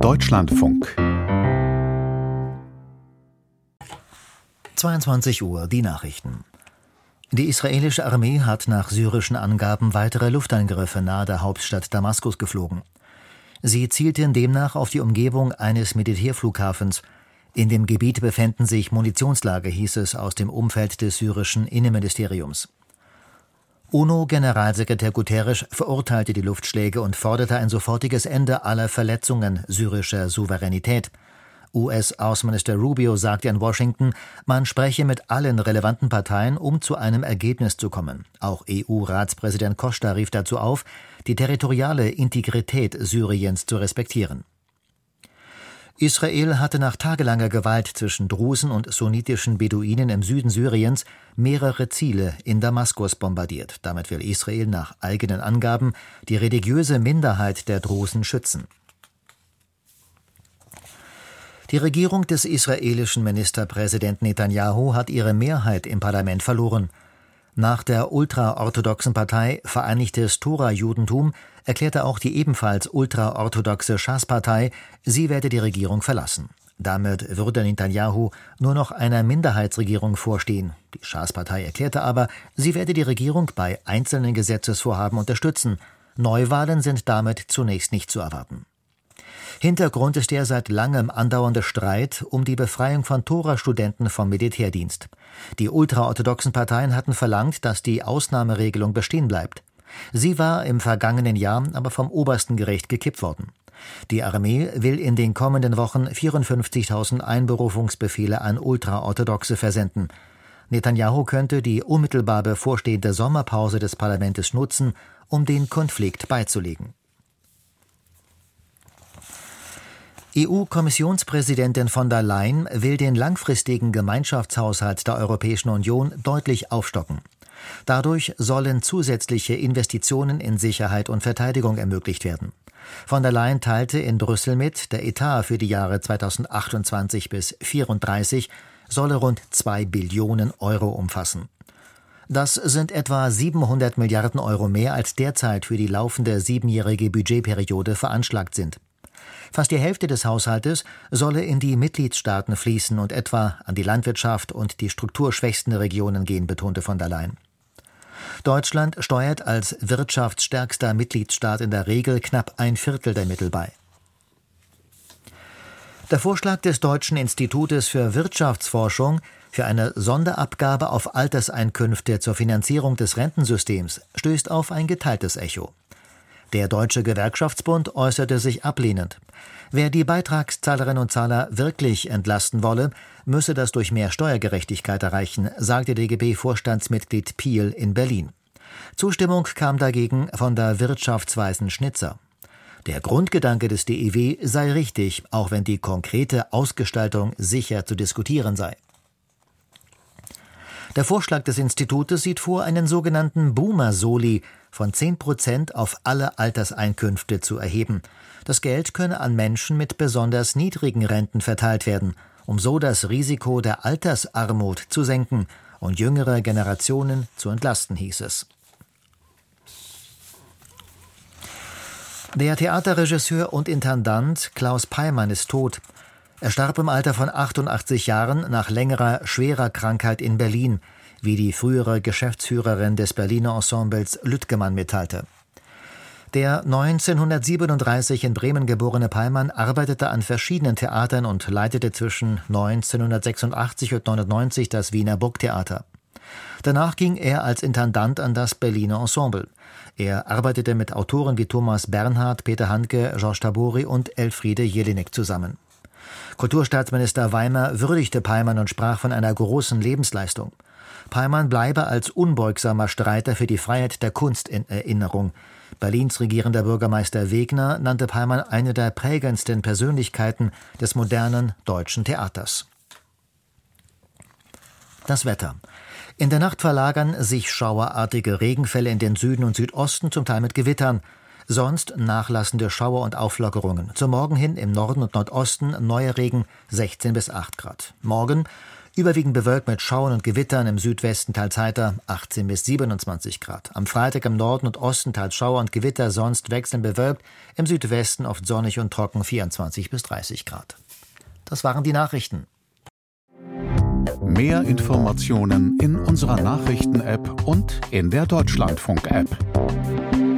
Deutschlandfunk 22 Uhr, die Nachrichten. Die israelische Armee hat nach syrischen Angaben weitere Luftangriffe nahe der Hauptstadt Damaskus geflogen. Sie zielten demnach auf die Umgebung eines Militärflughafens. In dem Gebiet befänden sich Munitionslager, hieß es aus dem Umfeld des syrischen Innenministeriums. UNO-Generalsekretär Guterres verurteilte die Luftschläge und forderte ein sofortiges Ende aller Verletzungen syrischer Souveränität. US-Außenminister Rubio sagte in Washington, man spreche mit allen relevanten Parteien, um zu einem Ergebnis zu kommen. Auch EU-Ratspräsident Costa rief dazu auf, die territoriale Integrität Syriens zu respektieren. Israel hatte nach tagelanger Gewalt zwischen Drusen und sunnitischen Beduinen im Süden Syriens mehrere Ziele in Damaskus bombardiert. Damit will Israel nach eigenen Angaben die religiöse Minderheit der Drusen schützen. Die Regierung des israelischen Ministerpräsidenten Netanyahu hat ihre Mehrheit im Parlament verloren. Nach der ultraorthodoxen Partei Vereinigtes Tora-Judentum erklärte auch die ebenfalls ultraorthodoxe Schas-Partei, sie werde die Regierung verlassen. Damit würde Netanyahu nur noch einer Minderheitsregierung vorstehen. Die Schas-Partei erklärte aber, sie werde die Regierung bei einzelnen Gesetzesvorhaben unterstützen. Neuwahlen sind damit zunächst nicht zu erwarten. Hintergrund ist der seit langem andauernde Streit um die Befreiung von Tora-Studenten vom Militärdienst. Die ultraorthodoxen Parteien hatten verlangt, dass die Ausnahmeregelung bestehen bleibt. Sie war im vergangenen Jahr aber vom obersten Gericht gekippt worden. Die Armee will in den kommenden Wochen 54.000 Einberufungsbefehle an Ultraorthodoxe versenden. Netanyahu könnte die unmittelbar bevorstehende Sommerpause des Parlaments nutzen, um den Konflikt beizulegen. EU-Kommissionspräsidentin von der Leyen will den langfristigen Gemeinschaftshaushalt der Europäischen Union deutlich aufstocken. Dadurch sollen zusätzliche Investitionen in Sicherheit und Verteidigung ermöglicht werden. Von der Leyen teilte in Brüssel mit, der Etat für die Jahre 2028 bis 2034 solle rund 2 Billionen Euro umfassen. Das sind etwa 700 Milliarden Euro mehr, als derzeit für die laufende 7-jährige Budgetperiode veranschlagt sind. Fast die Hälfte des Haushaltes solle in die Mitgliedstaaten fließen und etwa an die Landwirtschaft und die strukturschwächsten Regionen gehen, betonte von der Leyen. Deutschland steuert als wirtschaftsstärkster Mitgliedstaat in der Regel knapp 1/4 der Mittel bei. Der Vorschlag des Deutschen Institutes für Wirtschaftsforschung für eine Sonderabgabe auf Alterseinkünfte zur Finanzierung des Rentensystems stößt auf ein geteiltes Echo. Der Deutsche Gewerkschaftsbund äußerte sich ablehnend. Wer die Beitragszahlerinnen und Zahler wirklich entlasten wolle, müsse das durch mehr Steuergerechtigkeit erreichen, sagte DGB-Vorstandsmitglied Piel in Berlin. Zustimmung kam dagegen von der Wirtschaftsweisen Schnitzer. Der Grundgedanke des DIW sei richtig, auch wenn die konkrete Ausgestaltung sicher zu diskutieren sei. Der Vorschlag des Institutes sieht vor, einen sogenannten Boomer-Soli von 10% auf alle Alterseinkünfte zu erheben. Das Geld könne an Menschen mit besonders niedrigen Renten verteilt werden, um so das Risiko der Altersarmut zu senken und jüngere Generationen zu entlasten, hieß es. Der Theaterregisseur und Intendant Klaus Peymann ist tot. Er starb im Alter von 88 Jahren nach längerer, schwerer Krankheit in Berlin, wie die frühere Geschäftsführerin des Berliner Ensembles Lütgemann mitteilte. Der 1937 in Bremen geborene Peymann arbeitete an verschiedenen Theatern und leitete zwischen 1986 und 1999 das Wiener Burgtheater. Danach ging er als Intendant an das Berliner Ensemble. Er arbeitete mit Autoren wie Thomas Bernhard, Peter Handke, Georges Tabori und Elfriede Jelinek zusammen. Kulturstaatsminister Weimer würdigte Peymann und sprach von einer großen Lebensleistung. Peymann bleibe als unbeugsamer Streiter für die Freiheit der Kunst in Erinnerung. Berlins regierender Bürgermeister Wegner nannte Peymann eine der prägendsten Persönlichkeiten des modernen deutschen Theaters. Das Wetter. In der Nacht verlagern sich schauerartige Regenfälle in den Süden und Südosten, zum Teil mit Gewittern. Sonst nachlassende Schauer und Auflockerungen. Zum Morgen hin im Norden und Nordosten neuer Regen 16 bis 8 Grad. Morgen Überwiegend bewölkt mit Schauern und Gewittern, im Südwesten teils heiter 18 bis 27 Grad. Am Freitag im Norden und Osten teils Schauer und Gewitter, sonst wechselnd bewölkt, im Südwesten oft sonnig und trocken 24 bis 30 Grad. Das waren die Nachrichten. Mehr Informationen in unserer Nachrichten-App und in der Deutschlandfunk-App.